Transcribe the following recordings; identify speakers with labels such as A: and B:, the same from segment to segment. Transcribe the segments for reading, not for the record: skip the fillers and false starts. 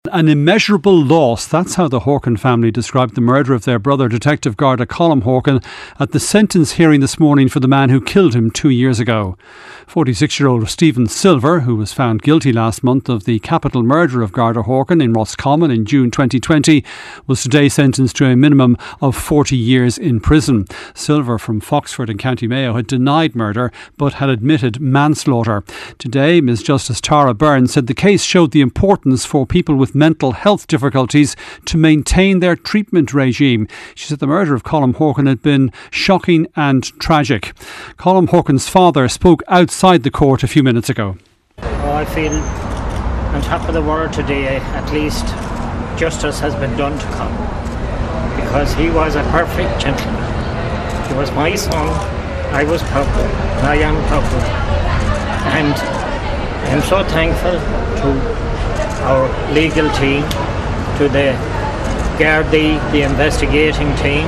A: An immeasurable loss. That's how the Horkin family described the murder of their brother, Detective Garda Colm Horkin, at the sentence hearing this morning for the man who killed him 2 years ago. 46-year-old Stephen Silver, who was found guilty last month of the capital murder of Garda Horkin in Roscommon in June 2020, was today sentenced to a minimum of 40 years in prison. Silver, from Foxford in County Mayo, had denied murder but had admitted manslaughter. Today, Ms Justice Tara Byrne said the case showed the importance for people with mental health difficulties to maintain their treatment regime. She said the murder of Colm Horkin had been shocking and tragic. Colm Horkin's father spoke outside the court a few minutes ago.
B: I feel on top of the world today. At least justice has been done to Colm, because he was a perfect gentleman. He was my son. I was proud, and I am proud. And I'm so thankful to our legal team, to the Gardaí, the investigating team,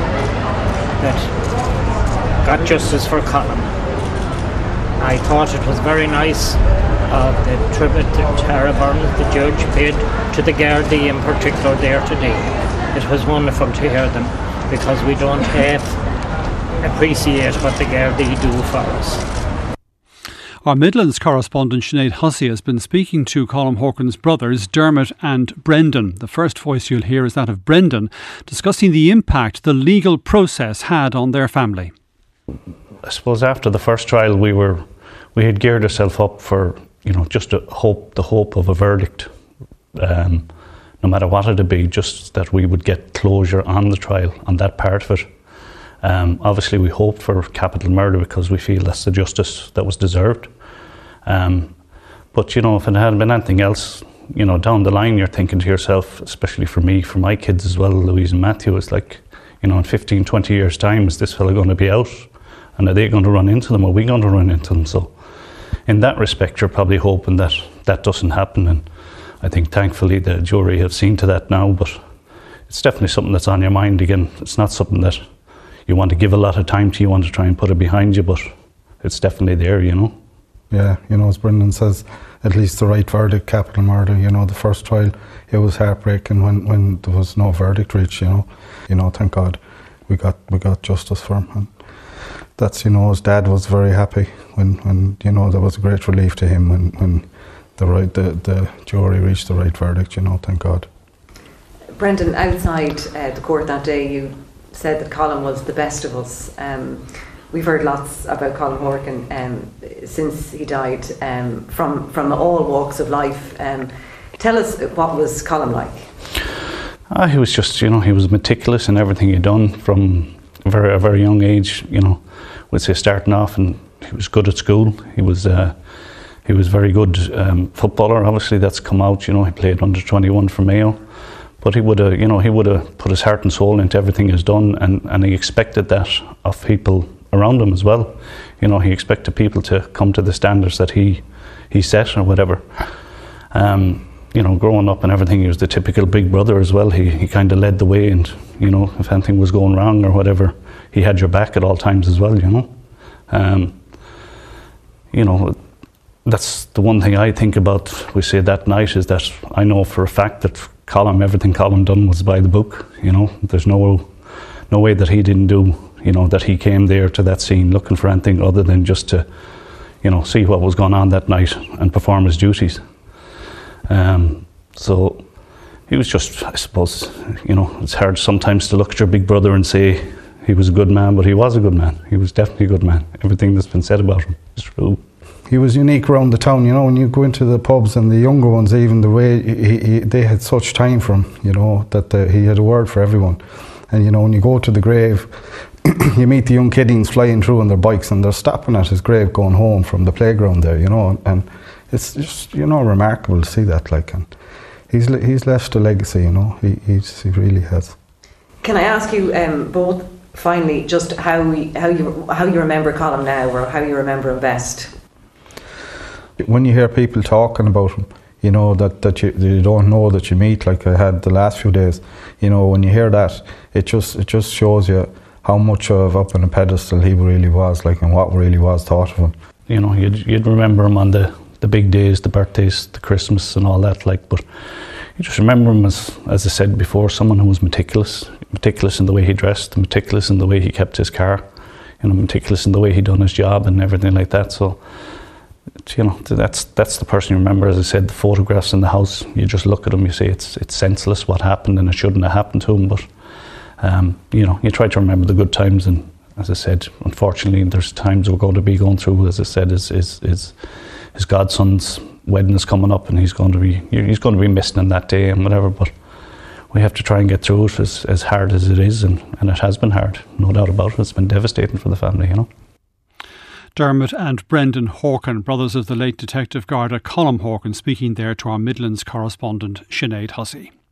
B: that got justice for Colm. I thought it was very nice of the tribute that Tara Byrne, the judge, paid to the Gardaí in particular there today. It was wonderful to hear them, because we don't appreciate what the Gardaí do for us.
A: Our Midlands correspondent Sinead Hussey has been speaking to Colm Horkin's brothers, Dermot and Brendan. The first voice you'll hear is that of Brendan, discussing the impact the legal process had on their family.
C: I suppose after the first trial we had geared ourselves up for, just the hope of a verdict, no matter what it'd be, just that we would get closure on the trial, on that part of it. Obviously we hoped for capital murder because we feel that's the justice that was deserved. But if it had been anything else, down the line you're thinking to yourself, especially for me, for my kids as well, Louise and Matthew, it's like, in 15, 20 years time, is this fella going to be out? And are they going to run into them? Are we going to run into them? So in that respect, you're probably hoping that that doesn't happen. And I think thankfully the jury have seen to that now, but it's definitely something that's on your mind again. It's not something that you want to give a lot of time to, you want to try and put it behind you, but it's definitely there,
D: Yeah, as Brendan says, at least the right verdict, capital murder. The first trial, it was heartbreaking when there was no verdict reached, thank God we got justice for him. And that's, his dad was very happy when there was a great relief to him when the jury reached the right verdict, thank God.
E: Brendan, outside the court that day, you said that Colm was the best of us. We've heard lots about Colm Horkin since he died, from all walks of life. Tell us, what was Colm like?
C: He was just, he was meticulous in everything he'd done from a very young age. We'd say starting off, and he was good at school. He was very good footballer. Obviously, that's come out. He played under 21 for Mayo. But he would have put his heart and soul into everything he's done, and he expected that of people around him as well. He expected people to come to the standards that he set or whatever. Growing up and everything, he was the typical big brother as well. He kind of led the way, and if anything was going wrong or whatever, he had your back at all times as well. That's the one thing I think about. We say that night is that I know for a fact that everything Colm done was by the book. There's no way that he didn't do, that he came there to that scene looking for anything other than just to, see what was going on that night and perform his duties. So he was just, I suppose, it's hard sometimes to look at your big brother and say he was a good man, but he was a good man. He was definitely a good man. Everything that's been said about him is true.
D: He was unique around the town, when you go into the pubs and the younger ones, even the way they had such time for him, that he had a word for everyone. And when you go to the grave, you meet the young kiddies flying through on their bikes and they're stopping at his grave going home from the playground there, and it's just, remarkable to see that, and he's left a legacy, he really has.
E: Can I ask you both, finally, just how you remember Colm now, or how you remember him best?
D: When you hear people talking about him, that you don't know that you meet, like I had the last few days, when you hear that, it just shows you how much of up on a pedestal he really was, and what really was thought of him.
C: You'd remember him on the big days, the birthdays, the Christmas and all that, but You just remember him as I said before, someone who was meticulous in the way he dressed, meticulous in the way he kept his car, meticulous in the way he done his job and everything like that. So, that's the person you remember. As I said, the photographs in the house, you just look at them, you say it's senseless what happened and it shouldn't have happened to him. But you try to remember the good times, and as I said, unfortunately, there's times we're going to be going through. As I said, his godson's wedding is coming up, and he's going to be missing on that day and whatever. But we have to try and get through it as hard as it is, and it has been hard, no doubt about it. It's been devastating for the family,
A: Dermot and Brendan Horkin, brothers of the late Detective Garda Colm Horkin, speaking there to our Midlands correspondent Sinead Hussey.